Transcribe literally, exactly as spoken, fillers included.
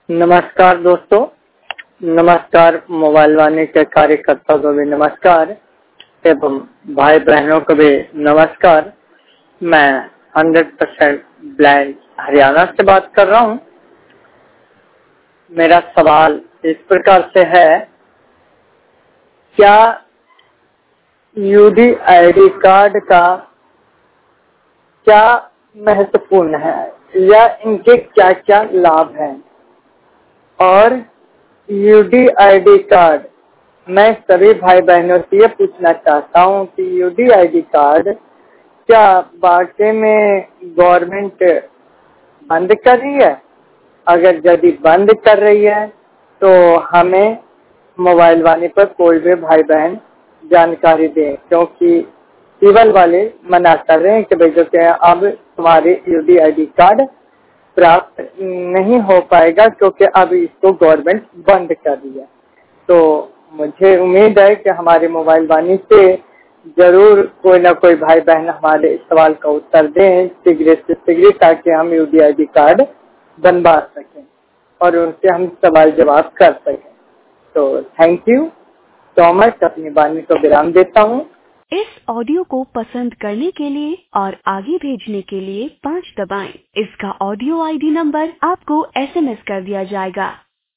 नमस्कार दोस्तों, नमस्कार मोबाइल वाणी के कार्यकर्ताओं को भी नमस्कार एवं भाई बहनों को भी नमस्कार। मैं हंड्रेड परसेंट ब्लाइंड हरियाणा से बात कर रहा हूँ। मेरा सवाल इस प्रकार से है, क्या यूडी आईडी कार्ड का क्या महत्वपूर्ण है या इनके क्या क्या लाभ हैं? और यूडी आईडी कार्ड, मैं सभी भाई बहनों से ये पूछना चाहता हूँ कि यूडी आईडी कार्ड क्या वाकई में गवर्नमेंट बंद कर रही है? अगर यदि बंद कर रही है तो हमें मोबाइल वाले पर कोई भी भाई बहन जानकारी दें, क्योंकि सिविल वाले मना कर रहे हैं कि भाई जो अब तुम्हारे यूडी आईडी कार्ड प्राप्त नहीं हो पाएगा क्योंकि अब इसको गवर्नमेंट बंद कर रही है। तो मुझे उम्मीद है कि हमारे मोबाइल वाणी से जरूर कोई ना कोई भाई बहन हमारे इस सवाल का उत्तर दें शीघ्र से शीघ्र, ताकि हम यूडी आईडी कार्ड बनवा सकें और उनसे हम सवाल जवाब कर सकें। तो थैंक यू सो मच। अपनी वाणी को विराम देता हूँ। इस ऑडियो को पसंद करने के लिए और आगे भेजने के लिए पाँच दबाएं। इसका ऑडियो आईडी नंबर आपको एसएमएस कर दिया जाएगा।